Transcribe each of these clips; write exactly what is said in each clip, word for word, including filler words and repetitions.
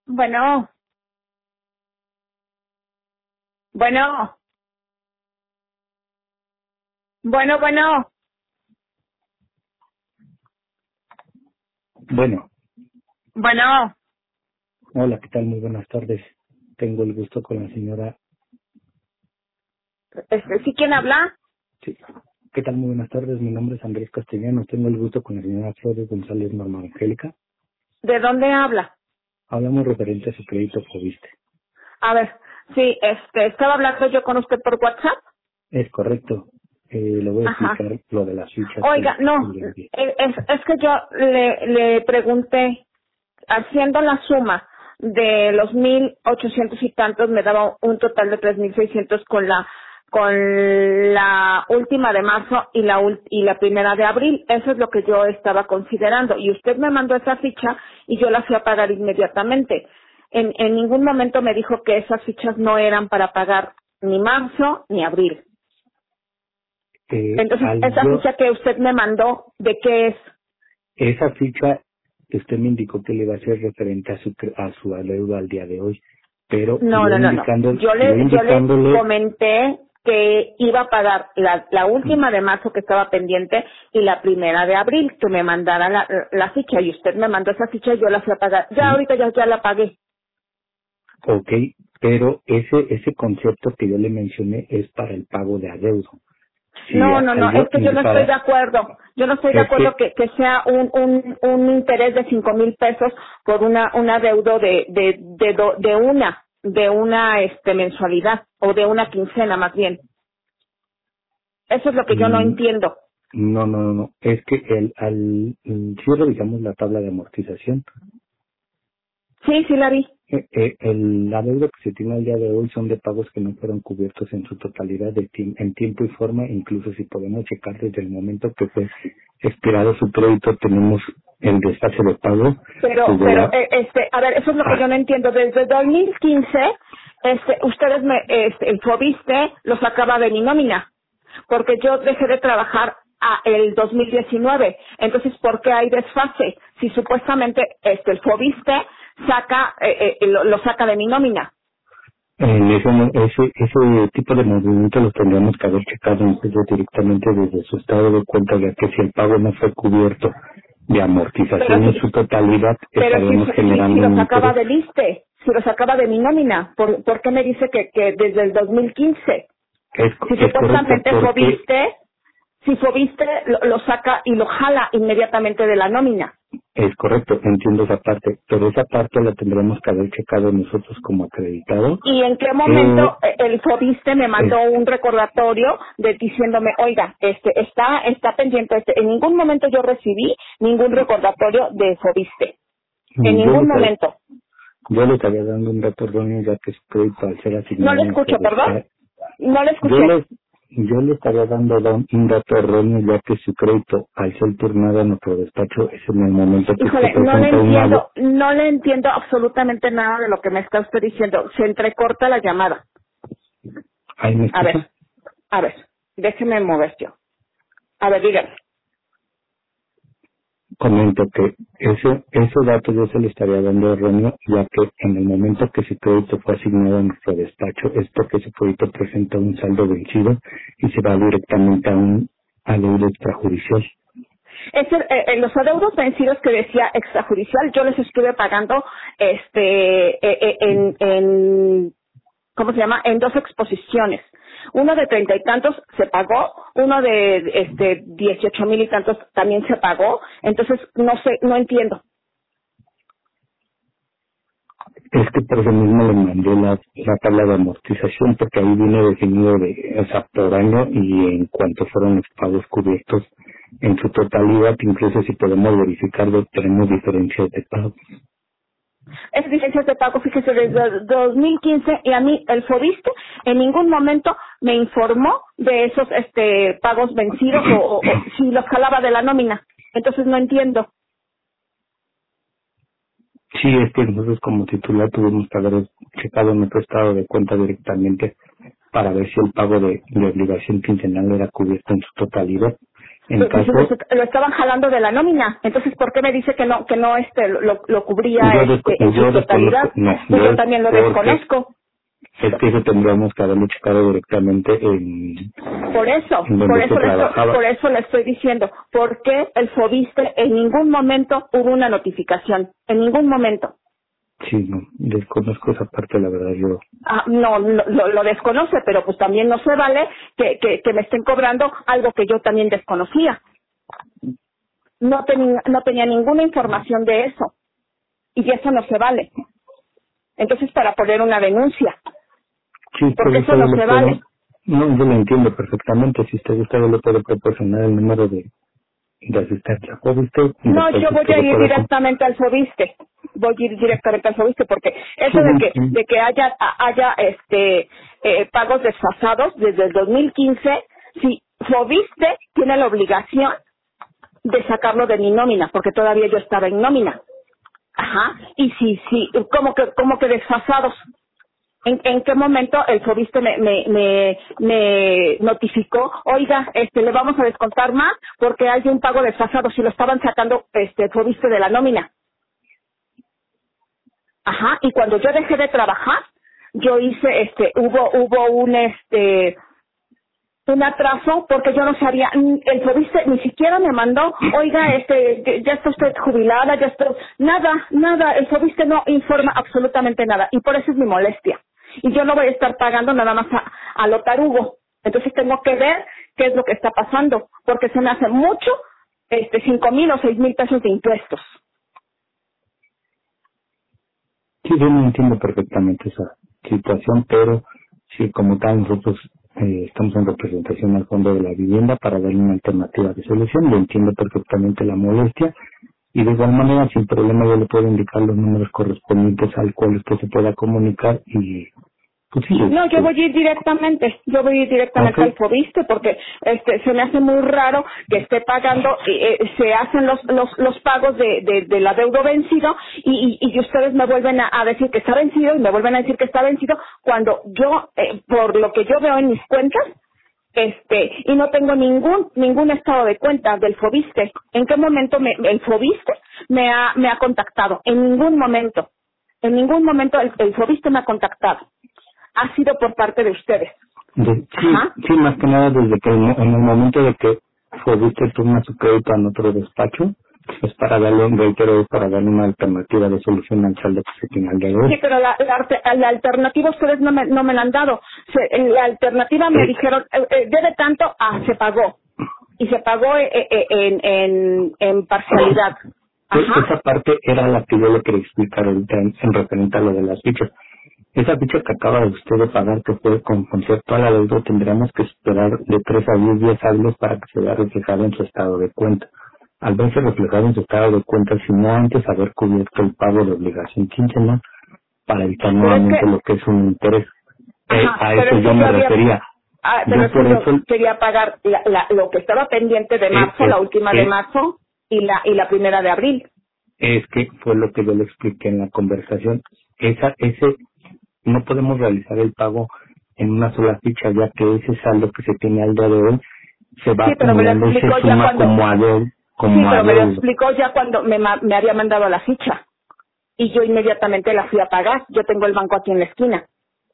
Bueno, bueno, bueno, bueno. Bueno, Bueno, hola, ¿qué tal? Muy buenas tardes. Tengo el gusto con la señora. este, ¿sí quién habla? Sí. ¿Qué tal? Muy buenas tardes. Mi nombre es Andrés Castellanos. Tengo el gusto con la señora Flores González Norma Angélica. ¿De dónde habla? Hablamos referente a su crédito Fobiste. A ver, sí, este, estaba hablando yo con usted por WhatsApp. Es correcto. Eh, le voy a Ajá. explicar lo de las fichas que, Oiga, que no, le envié. eh, es, es que yo le, le pregunté, haciendo la suma de los mil ochocientos y tantos, me daba un total de tres mil seiscientos con la con la última de marzo y la ul- y la primera de abril. Eso es lo que yo estaba considerando. Y usted me mandó esa ficha y yo la fui a pagar inmediatamente. En, en ningún momento me dijo que esas fichas no eran para pagar ni marzo ni abril. Eh, Entonces, al esa yo, ficha que usted me mandó, ¿de qué es? esa ficha, usted me indicó que le iba a ser referente a su, cre- a su deuda al día de hoy. Pero No, yo no, no, no. indicando, Yo yo le, yo le indicándole, comenté que iba a pagar la, la última de marzo que estaba pendiente y la primera de abril, que me mandara la, la ficha y usted me mandó esa ficha y yo la fui a pagar. Ya sí, ahorita ya, ya la pagué. ok, pero ese ese concepto que yo le mencioné es para el pago de adeudo. Si No, a- no, al no, yo es que yo no estoy de para acuerdo. Yo no estoy de es acuerdo que que, que sea un, un, un interés de cinco mil pesos por una, un adeudo de, de, de, do- de una, de una este, mensualidad o de una quincena más bien. Eso es lo que yo no mm, entiendo. no no no no, es que el al mm, si revisamos la tabla de amortización, Sí, sí la vi. eh, eh, el la deuda que se tiene al día de hoy son de pagos que no fueron cubiertos en su totalidad de tiemp- en tiempo y forma. Incluso si podemos checar desde el momento que fue expirado su crédito, tenemos el desfase de pago Pero, desde pero, la eh, este, a ver, eso es lo que yo ah, no entiendo. Desde dos mil quince, este, ustedes me, este, el Fobiste lo sacaba de mi nómina, porque yo dejé de trabajar a el dos mil diecinueve. Entonces, ¿por qué hay desfase? Si supuestamente, este, el Fobiste saca, eh, eh, lo, lo saca de mi nómina. En ese, mo- ese, ese tipo de movimiento lo tendríamos que haber checado incluso directamente desde su estado de cuenta, ya que si el pago no fue cubierto de Pero amortización en si, su totalidad, pero si, estaríamos si, si generando lo un sacaba interés. del ISSSTE, si lo sacaba de mi nómina, ¿por, por qué me dice que, que desde el dos mil quince? Es, Si es correcto, supuestamente porque Fobiste, si Fobiste lo, lo saca y lo jala inmediatamente de la nómina. es correcto, entiendo esa parte, pero esa parte la tendremos que haber checado nosotros como acreditado. ¿Y en qué Eh, momento eh, el Fobiste me es, mandó un recordatorio de diciéndome, oiga, este está está pendiente este? En ningún momento yo recibí ningún recordatorio de Fobiste. En yo, le, ningún esta- momento. yo le estaría dando un dato erróneo, ya que su crédito al ser No asignado le en escucho, perdón. Fobiste. No le Yo escuché. le, yo le estaría dando da- un dato erróneo, ya que su crédito, al ser turnado a nuestro despacho, es en el momento que usted Híjole, no le presenta una... vo- entiendo, no le entiendo absolutamente nada de lo que me está usted diciendo. Se entrecorta la llamada. ¿Ahí me A ver, escucha? a ver, déjeme mover yo. A ver, dígame. Comento que ese, ese dato yo se le estaría dando erróneo, ya que en el momento que su crédito fue asignado a nuestro despacho, es porque ese crédito presenta un saldo vencido y se va directamente a un adeudo extrajudicial. Es el- eh, eh, los adeudos vencidos que decía extrajudicial, yo les estuve pagando este eh, eh, en, en ¿cómo se llama? En dos exposiciones. Uno de treinta y tantos se pagó, uno de este dieciocho mil y tantos también se pagó. Entonces no sé, no entiendo. Es que por eso mismo le mandé la, la tabla de amortización, porque ahí viene definido de, o sea, por año y en cuanto fueron los pagos cubiertos en su totalidad. Incluso si podemos verificar, tenemos diferencias de pago. Es licencias de pago, fíjese, desde dos mil quince y a mí el Fobiste en ningún momento me informó de esos este pagos vencidos o, o- o si los jalaba de la nómina. Entonces no entiendo. Sí, es que nosotros como titular tuvimos que haber checado nuestro estado de cuenta directamente para ver si el pago de, de obligación quincenal era cubierto en su totalidad. En Pues, caso, pues, lo estaban jalando de la nómina. Entonces, ¿por qué me dice que no que no este lo, lo cubría yo, este desco- en yo su totalidad? desconozco, no, Pues yo yo también lo porque desconozco. es que eso tendríamos que haberlo checado directamente en, Por eso, en por donde eso usted le estoy, trabajaba. por eso le estoy diciendo, ¿por qué el Fobiste en ningún momento hubo una notificación? En ningún momento. Sí, no, desconozco esa parte, la verdad, yo. Ah, no, lo, lo, lo desconoce, pero pues también no se vale que, que, que me estén cobrando algo que yo también desconocía. No tenía, no tenía ninguna información de eso. Y eso no se vale. Entonces, para poner una denuncia. Sí, por Porque eso eso yo no le se puedo, vale. no, yo lo entiendo perfectamente. Si usted gusta, yo le puedo proporcionar el número de, de asistencia. ¿O usted? No, Después yo voy usted a lo ir puede con... directamente al Fobiste. Voy a ir directamente al Fobiste porque Sí, eso de que sí. de que haya haya este eh, pagos desfasados desde el dos mil quince, si Fobiste tiene la obligación de sacarlo de mi nómina porque todavía yo estaba en nómina. Ajá. Y sí, sí, como que como que desfasados. ¿En, en qué momento el Fobiste me, me, me, me notificó, oiga, este, le vamos a descontar más porque hay un pago desfasado si lo estaban sacando este Fobiste de la nómina? Ajá, y cuando yo dejé de trabajar, yo hice, este, hubo, hubo un, este, un atraso porque yo no sabía, mm, el Fobiste ni siquiera me mandó, oiga, este, ya está usted jubilada, ya está, nada, nada, el Fobiste no informa absolutamente nada y por eso es mi molestia. Y yo no voy a estar pagando nada más a, a lo tarugo. Entonces tengo que ver qué es lo que está pasando, porque se me hace mucho, este, cinco mil o seis mil pesos de impuestos. Sí, yo no entiendo perfectamente esa situación, pero sí, como tal, nosotros eh, estamos en representación al Fondo de la Vivienda para darle una alternativa de solución. Yo entiendo perfectamente la molestia y de igual manera, sin problema, yo le puedo indicar los números correspondientes al cual usted se pueda comunicar y pues sí, No, yo este, voy a ir directamente, yo voy a ir directamente al ok, Fobiste porque este se me hace muy raro que esté pagando, eh, eh, se hacen los los los pagos de, de, del adeudo vencido y, y, y ustedes me vuelven a, a decir que está vencido y me vuelven a decir que está vencido cuando yo, eh, por lo que yo veo en mis cuentas, este y no tengo ningún ningún estado de cuenta del Fobiste. ¿En qué momento me, el Fobiste me ha me ha contactado? En ningún momento, en ningún momento el, el Fobiste me ha contactado. Ha sido por parte de ustedes. de- sí, Ajá. sí, más que nada desde que el mo- en el momento de que Fobiste turna su crédito en otro despacho, es para darle, reitero, es para darle una alternativa de solución al saldo que se tiene al día de Sí, hoy. pero la, la, arte- la alternativa ustedes no me, no me la han dado. Se- la alternativa me Eh, dijeron, eh, eh, debe tanto, ah, se pagó. Y se pagó eh, eh, en, en, en parcialidad. E- Ajá. Esa parte era la que yo le quería explicar ahorita en, en referente a lo de las fichas. Esa ficha que acaba de usted de pagar, que fue con concepto a la deuda, tendríamos que esperar de tres a diez días hábiles para que se vea reflejado en su estado de cuenta. Al verse reflejado en su estado de cuenta, sin antes haber cubierto el pago de obligación quincenal para evitar Pero es que, nuevamente lo que es un interés. Eh, ajá, a pero eso es yo que me yo había, refería. ah, pero Yo es que por yo eso, quería pagar la, la, lo que estaba pendiente de eh, marzo, es, la última de es, marzo y la, y la primera de abril. es que fue lo que yo le expliqué en la conversación. Esa, ese no podemos realizar el pago en una sola ficha, ya que ese saldo que se tiene al día de hoy se va Sí, pero me lo acumulando y se explicó ya suma cuando, como adeudo, sí, como pero me lo adeudo. explicó ya cuando me, ma- me había mandado la ficha. Y yo inmediatamente la fui a pagar. Yo tengo el banco aquí en la esquina.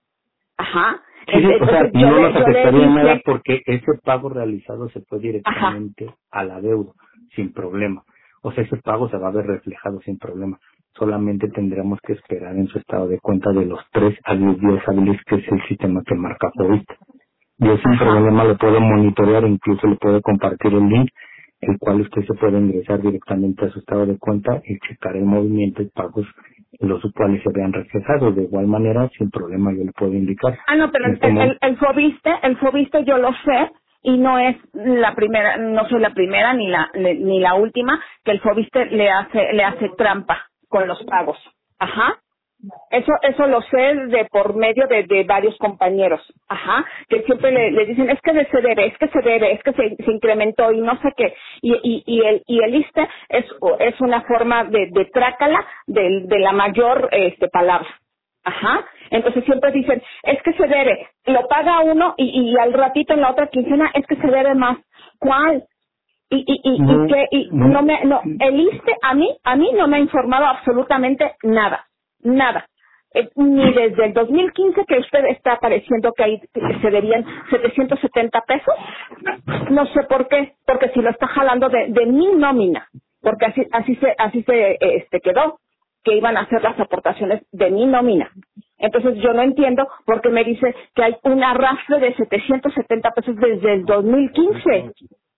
Ajá. Sí, sí, En- o sea, Entonces yo no nos le, yo le afectaría en nada dije, porque ese pago realizado se fue ajá, directamente al adeudo, sin problema. O sea, ese pago se va a ver reflejado sin problema. Solamente tendremos que esperar en su estado de cuenta de los tres a diez días hábiles, que es el sistema que marca Fobiste. Yo sin ajá. problema lo puedo monitorear, incluso le puedo compartir el link, el cual usted se puede ingresar directamente a su estado de cuenta y checar el movimiento y pagos, los cuales se vean reflejados. De igual manera, sin problema yo le puedo indicar. Ah, no, pero En el, este el, momento, el Fobiste, el Fobiste yo lo sé y no es la primera, no soy la primera ni la le- ni la última que el Fobiste le hace le hace trampa con los pagos. Ajá. Eso eso lo sé de por medio de, de varios compañeros, ajá, que siempre le, le dicen es que se debe, es que se debe, es que se, se incrementó y no sé qué, y, y, y el y el ISSSTE es es una forma de, de trácala de, de la mayor este palabra, ajá, entonces siempre dicen es que se debe, lo paga uno y, y al ratito en la otra quincena es que se debe más, ¿cuál? y y y, No, y que y no. no me no el ISSSTE a mí a mí no me ha informado absolutamente nada, nada. Eh, ni desde el dos mil quince que usted está apareciendo que ahí se debían setecientos setenta pesos, no sé por qué, porque si lo está jalando de, de mi nómina, porque así así se así se este quedó, que iban a hacer las aportaciones de mi nómina. Entonces yo no entiendo por qué me dice que hay un arrastre de setecientos setenta pesos desde el dos mil quince.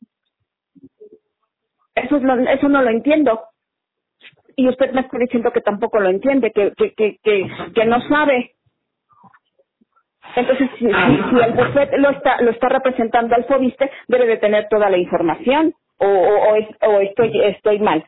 Eso es lo, eso no lo entiendo. Y usted me está diciendo que tampoco lo entiende, que que que que, que no sabe. Entonces, si, si, si el bufete lo está lo está representando al FOBISTE, debe de tener toda la información, o o, o, es, o estoy estoy mal.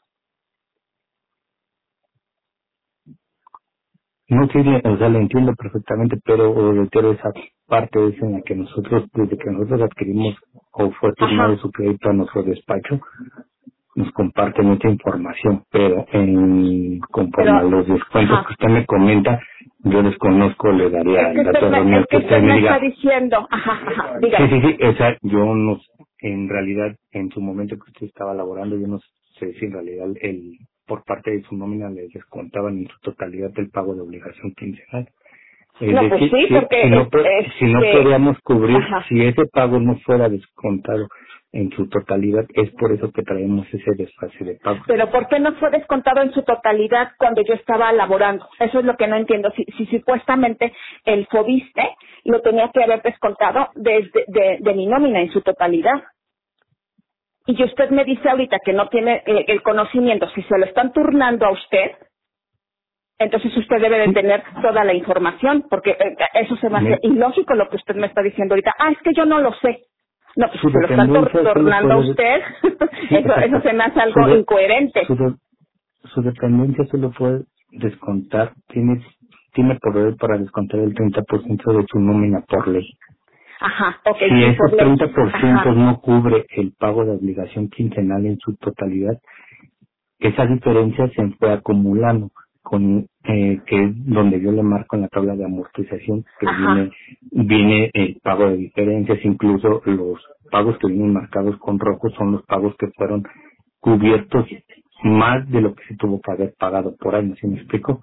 No, sí, o sea, lo entiendo perfectamente, pero reitero esa parte es en la que nosotros, desde que nosotros adquirimos o fue firmado Ajá. su crédito a nuestro despacho, nos comparte mucha información, pero en conforme a Pero, los descuentos que ajá. usted me comenta, yo desconozco, le daría Es que el usted dato me, erróneo es que que usted usted me me está diga. diciendo, ajá, ajá, Sí, sí, dígame. sí, o sea, yo no, en realidad, en su momento que usted estaba laborando, yo no sé si en realidad el por parte de su nómina le descontaban en su totalidad el pago de obligación quincenal. Es No, pues decir, sí, si, porque si no es, po- si no este, podíamos cubrir, ajá. si ese pago no fuera descontado en su totalidad, es por eso que traemos ese desfase de pagos. Pero ¿por qué no fue descontado en su totalidad cuando yo estaba laborando? Eso es lo que no entiendo. Si, si supuestamente el FOBISTE lo tenía que haber descontado desde de, de mi nómina en su totalidad. Y usted me dice ahorita que no tiene eh, el conocimiento, si se lo están turnando a usted, entonces usted debe de Sí, tener toda la información, porque eh, eso se me hace me- ilógico lo que usted me está diciendo ahorita. Ah, es que yo no lo sé. No, pues su si se lo están tor- dependencia solo tornando a puede, usted, sí, eso, eso exacto, se me hace su, algo de- incoherente. su, de- su dependencia solo puede descontar, tiene, tiene poder para descontar el treinta por ciento de su nómina por ley. Ajá, ok, Si sí, ese por ley. treinta por ciento Ajá, no cubre el pago de obligación quincenal en su totalidad, esa diferencia se fue acumulando con eh, que es donde yo le marco en la tabla de amortización que ajá. viene viene el pago de diferencias, incluso los pagos que vienen marcados con rojo son los pagos que fueron cubiertos más de lo que se tuvo que haber pagado por año. ¿Sí me explico?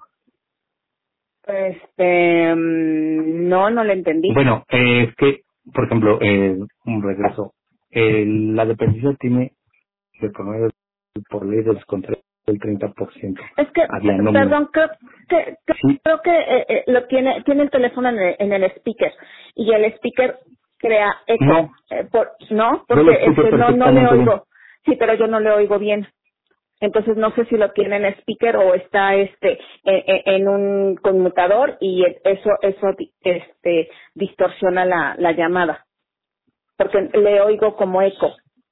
Este, mm, no, no le entendí. Bueno, eh, es que, por ejemplo, eh, un regreso, eh, la dependencia tiene de promedio por ley de descontar el treinta por ciento. Es que, Había p- nómina. perdón, creo que, que- Sí, creo que eh, eh, lo tiene, tiene el teléfono en el, en el speaker y el speaker crea eco. no, Eh, por, ¿no? yo lo Porque escucho este, no, no le perfectamente bien. oigo. Sí, pero yo no le oigo bien. Entonces no sé si lo tiene en speaker o está este en, en- en un conmutador y e- eso eso di- este distorsiona la, la llamada porque le oigo como eco.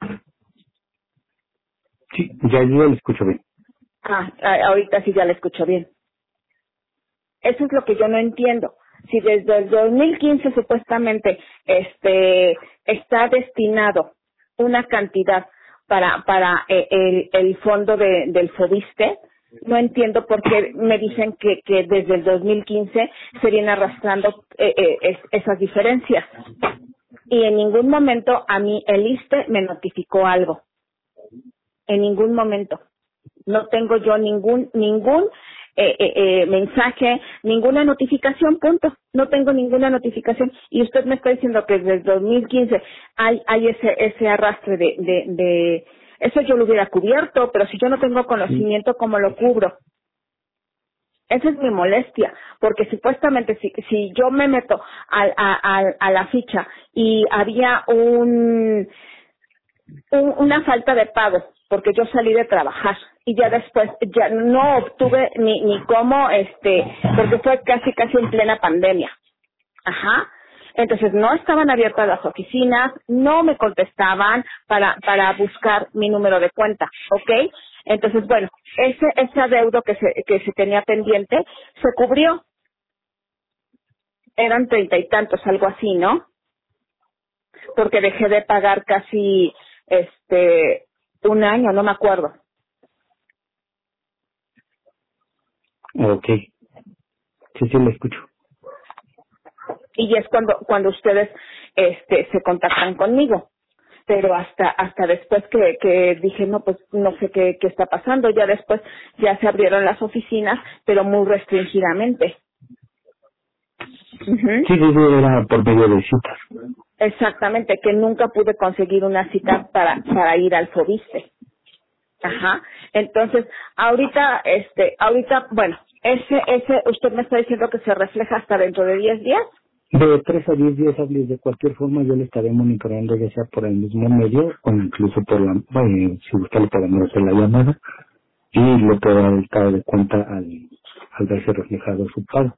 Sí, ya yo lo escucho bien. Ah, a- ahorita sí ya la escucho bien. Eso es lo que yo no entiendo. Si desde el dos mil quince supuestamente este está destinado una cantidad para para eh, el, el fondo de, del FOBISTE, no entiendo por qué me dicen que, que desde el dos mil quince se viene arrastrando eh, eh, es- esas diferencias. Y en ningún momento a mí el ISSSTE me notificó algo. En ningún momento. No tengo yo ningún ningún eh, eh, eh, mensaje, ninguna notificación, punto. No tengo ninguna notificación. Y usted me está diciendo que desde el dos mil quince hay hay ese ese arrastre de, de, de eso yo lo hubiera cubierto, pero si yo no tengo Sí, conocimiento, ¿cómo lo cubro? Esa es mi molestia, porque supuestamente si, si yo me meto al- a, a, a la ficha y había un un- una falta de pago porque yo salí de trabajar y ya después ya no obtuve ni ni cómo este porque fue casi casi en plena pandemia. Ajá. Entonces no estaban abiertas las oficinas, no me contestaban para para buscar mi número de cuenta, ¿ok? Entonces bueno, ese ese adeudo que se que se tenía pendiente se cubrió, eran treinta y tantos, algo así, ¿no? Porque dejé de pagar casi este un año, no me acuerdo. ok. Sí, sí, lo escucho. Y es cuando cuando ustedes este se contactan conmigo. pero hasta hasta después que, que dije, no, pues no sé qué, qué está pasando, ya después ya se abrieron las oficinas, pero muy restringidamente. Uh-huh. Sí, sí, sí, era por medio de citas. Exactamente, que nunca pude conseguir una cita para para ir al Fobiste. Ajá. Entonces, ahorita, este, ahorita, bueno, ese, ese, usted me está diciendo que se refleja hasta dentro de diez días. De tres a diez días hábiles, de cualquier forma, yo le estaré monitoreando, ya sea por el mismo medio o incluso por la, bueno, si usted le podemos hacer la llamada y le puedo dar el estado de cuenta al, al verse reflejado su pago.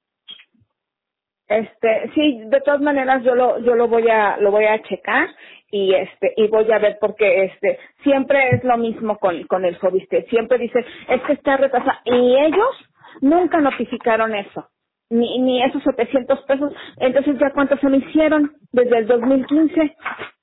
Este, sí, de todas maneras yo lo, yo lo voy a, lo voy a checar y este, y voy a ver porque este, siempre es lo mismo con, con el Fobiste, siempre dice, es que está retrasado, y ellos nunca notificaron eso, ni, ni esos setecientos pesos, entonces ya cuánto se me hicieron desde el dos mil quince.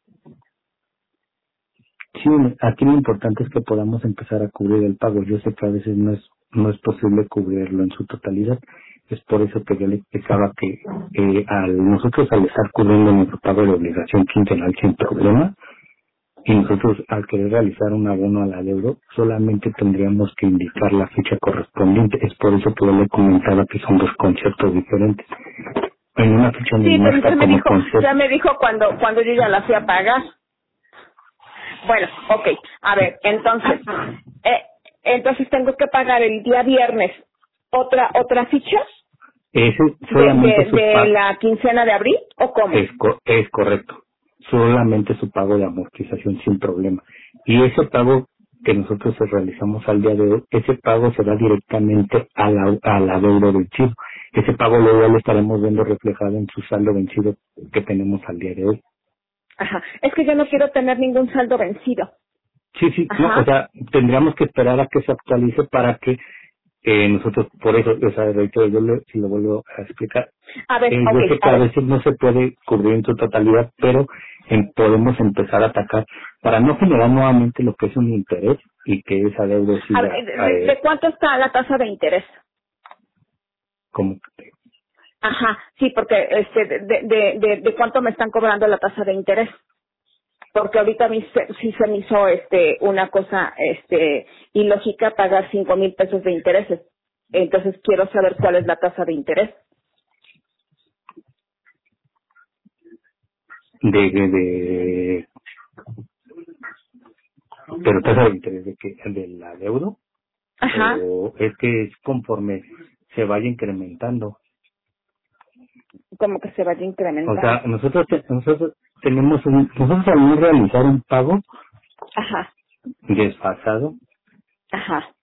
Sí, aquí lo importante es que podamos empezar a cubrir el pago. Yo sé que a veces no es, no es posible cubrirlo en su totalidad. Es por eso que yo le explicaba que eh, al nosotros al estar cubriendo nuestro pago de obligación quincenal sin problema, y nosotros al querer realizar un abono al adeudo, solamente tendríamos que indicar la fecha correspondiente. Es por eso que yo le comentaba que son dos conceptos diferentes. En una fecha Sí, no pero está usted me como dijo, concepto. ya me dijo cuando, cuando yo ya la fui a pagar. Bueno, ok, a ver, entonces, eh, entonces tengo que pagar el día viernes otra, otra ficha. Ese ¿De, solamente de, su de pago. la quincena de abril o cómo? Es, co- es correcto. Solamente su pago de amortización sin problema. Y ese pago que nosotros realizamos al día de hoy, ese pago se da directamente a la, al adeudo vencido. Ese pago luego lo estaremos viendo reflejado en su saldo vencido que tenemos al día de hoy. Ajá, es que yo no quiero tener ningún saldo vencido. Sí, sí, no, o Ajá, sea, tendríamos que esperar a que se actualice para que eh, nosotros, por eso, o sea, reitero, yo le, si lo vuelvo a explicar, a ver, eh, ok, yo sé que a a ver, veces no se puede cubrir en su totalidad, pero em, podemos empezar a atacar para no generar nuevamente lo que es un interés y que esa deuda a siga ver, ¿de, de- eh, de cuánto está la tasa de interés? como Ajá, sí, porque este, de, de, de, de cuánto me están cobrando la tasa de interés. Porque ahorita a mí se- sí se me hizo este una cosa este ilógica pagar cinco mil pesos de intereses. Entonces quiero saber cuál es la tasa de interés. de, de, de pero tasa de interés de que del adeudo Ajá, o es que es conforme se vaya incrementando. como que se vaya O incrementando. sea, nosotros te- nosotros tenemos un, nosotros al no realizar un pago Ajá, desfasado, ajá,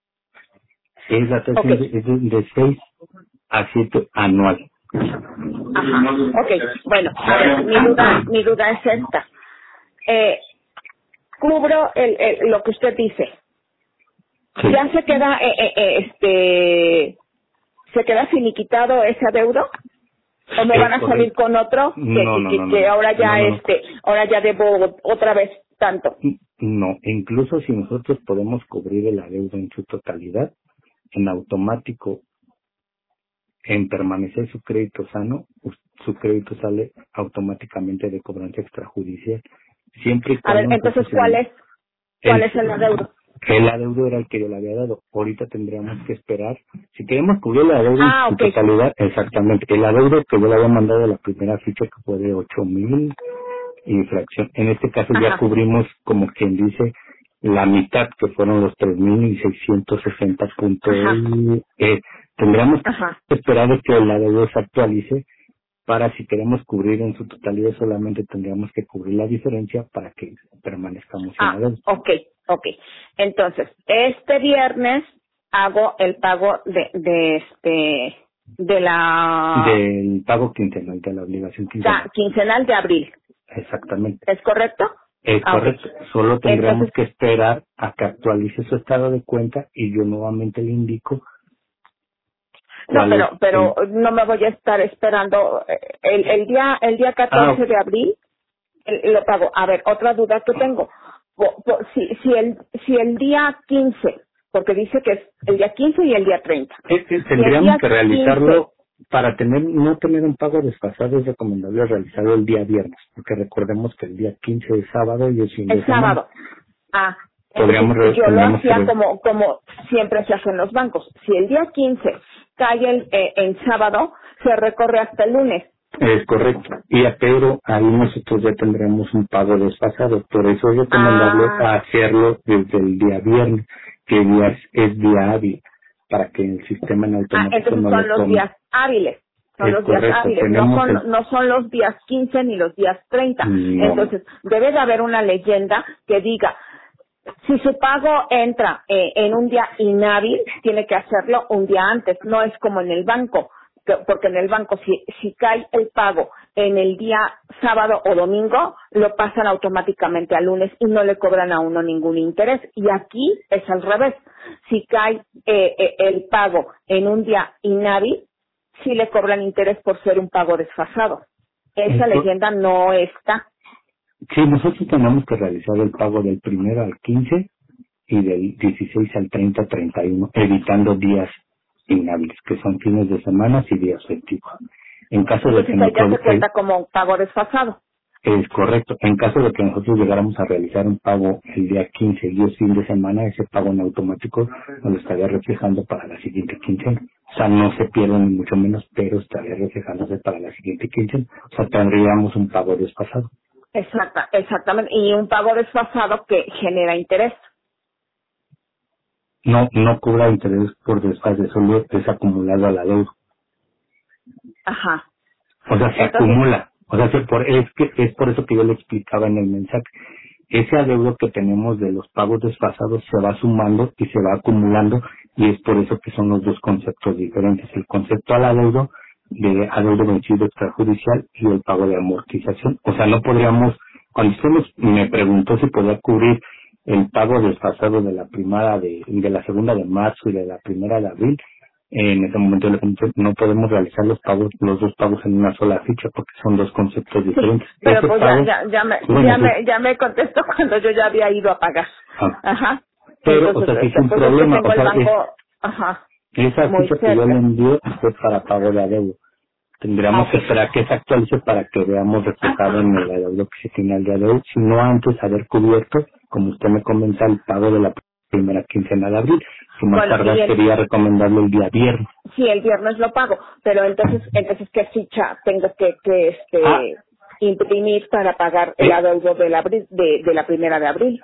es la tasa ok, de, es de, de seis a siete anual. ajá, ok. Bueno, a ver, mi duda, mi duda es esta. Eh, cubro el, el- lo que usted dice. Sí. ¿Ya se queda, eh, eh, eh, este, se queda finiquitado ese adeudo? ¿O me van Es a salir correcto. con otro que, No, que, no, que, no, no, que no, ahora no, ya no, no. este, ahora ya debo otra vez tanto? No, incluso si nosotros podemos cubrir el adeudo en su totalidad, en automático, en permanecer su crédito sano, us- su crédito sale automáticamente de cobranza extrajudicial, siempre y A ver, cuando entonces, nosotros ¿cuál sigamos. es, cuál El, es el adeudo? el adeudo era el que yo le había dado. Ahorita tendríamos que esperar. Si queremos cubrir el adeudo en Ah, su ok. totalidad, exactamente. El adeudo que yo le había mandado a la primera ficha que fue de ocho mil y fracción. En este caso ya Ajá, cubrimos, como quien dice, la mitad, que fueron los tres mil seiscientos sesenta puntos. ajá, Eh, tendríamos ajá. que esperar a que el adeudo se actualice para si queremos cubrir en su totalidad solamente tendríamos que cubrir la diferencia para que permanezcamos sin Ah, adeudo. ok, ok. Entonces, este viernes hago el pago de, de este, de la, Del pago quincenal, de la obligación da- quincenal. quincenal de abril. Exactamente. ¿Es correcto? Es Ah, ok. correcto. Solo tendríamos Entonces, que esperar a que actualice su estado de cuenta y yo nuevamente le indico no, cuál es pero, pero el... no me voy a estar esperando eh, el, el día, el día Ah, catorce de abril el- lo pago. A ver, otra duda que tengo. Po- po- si, si el, si el día quince, porque dice que es el día quince y el día treinta. es que Si el tendríamos día que quince, realizarlo para tener no tener un pago desfasado es recomendable realizarlo el día viernes, porque recordemos que el día quince es sábado y es fin de El semana. sábado. Ah, Podríamos entonces re- yo lo tendríamos que hacía re- como como siempre se hace en los bancos. Si el día quince cae el, eh, en sábado, se recorre hasta el lunes. Es correcto. Y a pero ahí nosotros ya tendremos un pago desfasado. Por eso es recomendable Ah, hacerlo desde el día viernes, que día es, es día hábil, para que el sistema en ah, automático entonces no son lo los tome. días hábiles. Son Es los días correcto. hábiles, no Tenemos el... son, no son los días quince ni los días treinta. No. Entonces, debe de haber una leyenda que diga, si su pago entra eh, en un día inhábil, tiene que hacerlo un día antes. No es como en el banco, que- porque en el banco si, si cae el pago en el día sábado o domingo, lo pasan automáticamente al lunes y no le cobran a uno ningún interés. Y aquí es al revés. Si cae eh, eh, el pago en un día inhábil, sí le cobran interés por ser un pago desfasado. Esa Esto- leyenda no está. Sí, nosotros tenemos que realizar el pago del primero al quince y del dieciséis al treinta, treinta y uno, evitando días inhábiles, que son fines de semana y días festivos. En caso de que Entonces ahí ya se nosotros, cuenta como un pago desfasado. es correcto, en caso de que nosotros llegáramos a realizar un pago el día quince y es fin de semana, ese pago en automático nos lo estaría reflejando para la siguiente quincena. O sea, no se pierde ni mucho menos, pero estaría reflejándose para la siguiente quincena. O sea, tendríamos un pago desfasado. Exacta, exactamente. Y un pago desfasado que genera interés. No, no cobra interés por desfase, solo es acumulado a la deuda. Ajá. O sea, se Entonces, acumula. O sea, se por, es que es por eso que yo le explicaba en el mensaje. Ese adeudo que tenemos de los pagos desfasados se va sumando y se va acumulando, y es por eso que son los dos conceptos diferentes. El concepto al adeudo, de adeudo vencido extrajudicial, y el pago de amortización. O sea, no podríamos, cuando usted nos- me preguntó si podía cubrir el pago desfasado de la primera de, de la segunda de marzo y de la primera de abril, en ese momento le comenté, no podemos realizar los pagos, los dos pagos en una sola ficha porque son dos conceptos sí, diferentes. pero Esos pues ya, pagos, ya, ya me, bueno, ya sí, me, ya me contestó cuando yo ya había ido a pagar. ah, Ajá. pero, o Entonces, sea, sí es este, un pues es que problema, tengo o el sea, es, banco, ajá, esa muy ficha que yo le cerca. envié fue para pago de adeudo. Ah, Tendríamos ok. que esperar que se actualice para que veamos reflejado en el adeudo que se tiene al día de hoy, sino antes haber cubierto, como usted me comenta, el pago de la primera quincena de abril, que más Bueno, y tardar el, sería recomendable el día viernes. sí, el viernes lo pago, pero entonces, entonces, ¿qué ficha tengo que, que, Ah, este, imprimir para pagar el eh, adeudo de la, abri- de, de la primera de abril?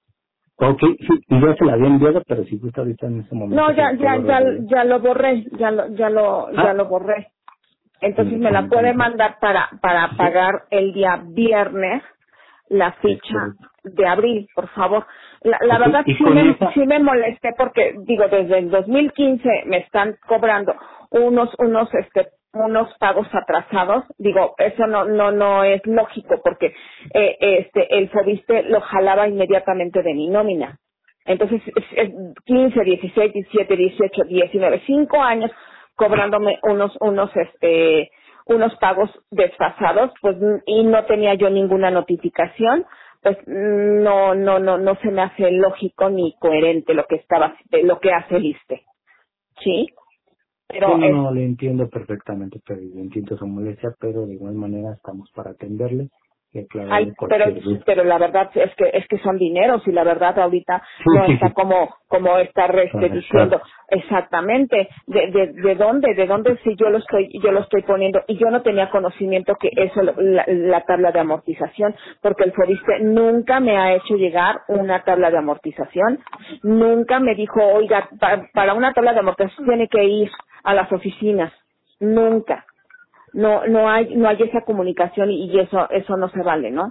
ok, sí, y ya se la había enviado, pero si gusta ahorita en ese momento No, se ya, la ya, puedo ya, revelar. ya lo borré, ya lo, ya lo, ya Ah, lo borré. Entonces mire, me la puede permítame. mandar para, para Sí, pagar el día viernes la es ficha correcto. de abril, por favor. La, la Ok, verdad y sí con me, esa, sí me molesté porque, digo, desde el dos mil quince me están cobrando unos, unos, este, unos pagos atrasados. Digo, eso no, no, no es lógico porque, eh, este, el Fobiste lo jalaba inmediatamente de mi nómina. Entonces, es, es quince, dieciséis, diecisiete, dieciocho, diecinueve, cinco años cobrándome unos, unos, este, unos pagos desfasados, pues, y no tenía yo ninguna notificación, pues, no, no, no, no se me hace lógico ni coherente lo que estaba, lo que hace el ISSSTE, ¿sí? sí, Pero no, es, no, le entiendo perfectamente, pero yo entiendo su molestia, pero de igual manera estamos para atenderle y Ay, aclararle pero cualquier duda. pero la verdad es que es que son dineros y la verdad ahorita Sí, no sí, está sí, como como estar este para estar, diciendo exactamente de, de de dónde de dónde si yo lo estoy yo lo estoy poniendo y yo no tenía conocimiento que eso lo- la, la tabla de amortización porque el Fobiste nunca me ha hecho llegar una tabla de amortización, nunca me dijo oiga pa- para una tabla de amortización tiene que ir a las oficinas, nunca. No no hay no hay esa comunicación y, y eso eso no se vale, ¿no?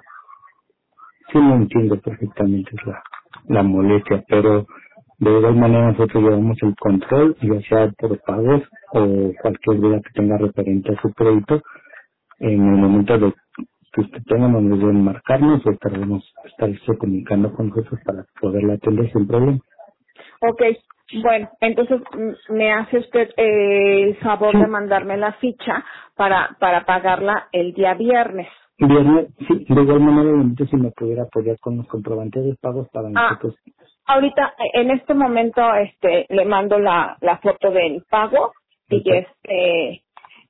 sí lo entiendo perfectamente la, la molestia, pero de igual manera nosotros llevamos el control, ya sea por pagos o cualquier duda que tenga referente a su crédito. En el momento de que usted tenga, nos deben marcarnos o estaremos estarse comunicando con nosotros para poderla atender sin problema. Ok, bueno, entonces mm, me hace usted eh, el favor Sí, de mandarme la ficha para para pagarla el día viernes. viernes, sí, de igual manera, obviamente, si me pudiera apoyar con los comprobantes de pagos para Ah, nosotros. ahorita eh, en este momento este le mando la la foto del pago y el pa- este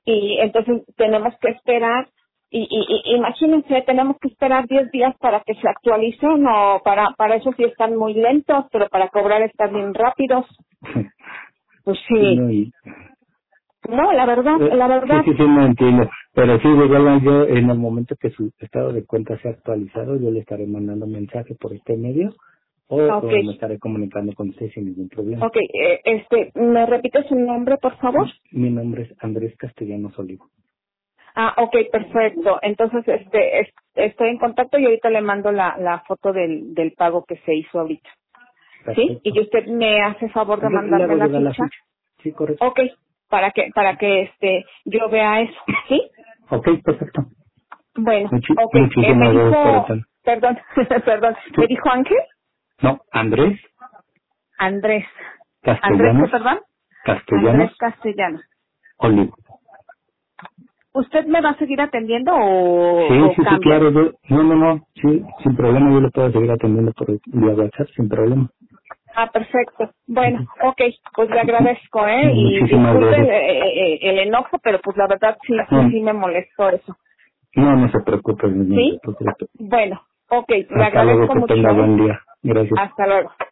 y entonces tenemos que esperar, y, y, y imagínense, tenemos que esperar diez días para que se actualicen, o para, para eso sí están muy lentos, pero para cobrar están bien rápidos. Pues sí. No, y, No, la verdad, eh, la verdad. Sí, sí, sí, no entiendo. Pero sí, igual yo, en el momento que su estado de cuenta sea actualizado, yo le estaré mandando mensaje por este medio o, Okay. o me estaré comunicando con usted sin ningún problema. Okay, eh, este, ¿me repite su nombre, por favor? Mi nombre es Andrés Castellanos Olivo. Ah, okay, perfecto. Entonces, este, es- estoy en contacto y ahorita le mando la, la foto del, del pago que se hizo ahorita. ¿Sí? Perfecto. Y usted me hace favor de Yo le mandarme hago la llegar la ficha. ficha. Sí, correcto. Okay, para que, para que este, yo vea eso. ¿Sí? Ok, perfecto. Bueno, Muchi okay. Eh, me muchísimas gracias por dijo, eso. perdón, perdón, Sí. me dijo Ángel, No, Andrés Andrés. Andrés, ¿qué, Castellanos, perdón? Castellanos Andrés Castellanos. Olivo. ¿Usted me va a seguir atendiendo o, Sí, o sí, sí, cambia? claro. Yo, no, no, no. Sí, sin problema. Yo le puedo seguir atendiendo por vía WhatsApp, sin problema. Ah, perfecto. Bueno, ok, pues le agradezco, ¿eh? Y Muchísimas disculpe el, gracias. el- el enojo, pero pues la verdad sí, sí, No, sí me molestó eso. no, no se preocupe, no se ¿Sí? preocupe. Bueno, ok, le Hasta luego, agradezco que mucho, tenga ¿eh? buen día. Gracias. Hasta luego.